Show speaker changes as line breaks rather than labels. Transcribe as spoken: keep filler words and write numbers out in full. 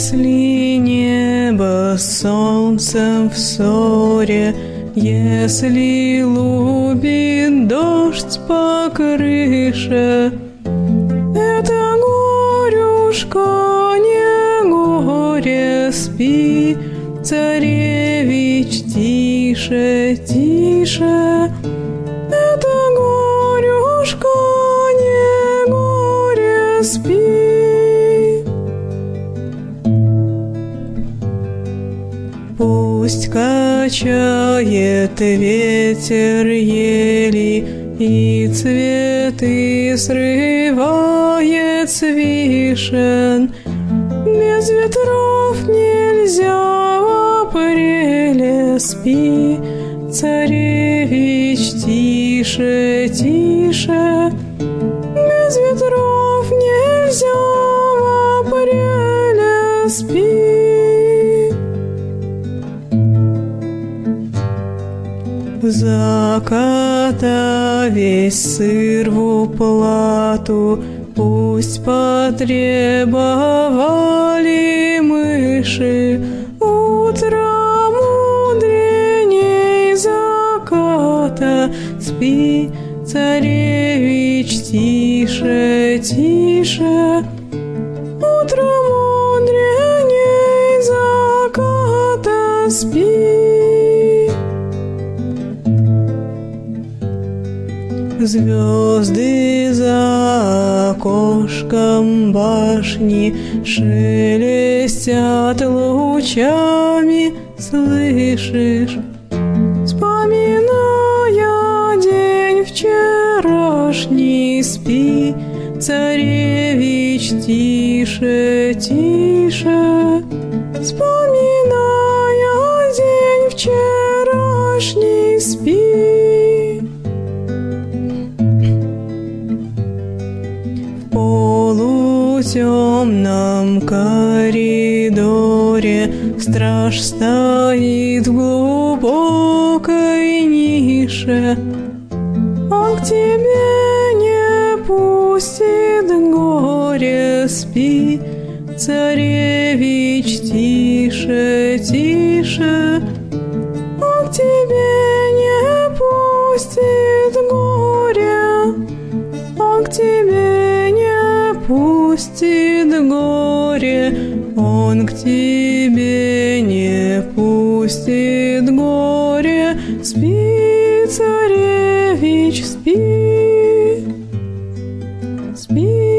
Если небо с солнцем в ссоре, если лупит дождь по крыше, это горюшка не горе, спи, царевич, тише, тише. Это горюшка не горе, спи. Пусть качает ветер ели и цветы срывает с вишен. Без ветров нельзя в апреле, спи, царевич, тише, тише. Без ветров нельзя в апреле, спи. Заката весь сыр в уплату, пусть потребовали мыши. Утро мудреней заката, спи, царевич, тише, тише. Утро мудреней заката, спи. Звезды за окошком башни шелестят лучами, слышишь? Вспоминая день вчерашний, спи, царевич, тише, тише. Вспоминая день вчерашний, спи. В полутемном коридоре страж стоит в глубокой нише. Он к тебе не пустит горе, спи, царевич, тише, тише. Он к тебе не пустит горе, он к тебе не пустит горе, он к тебе не пустит горе. Спи, царевич, спи, спи.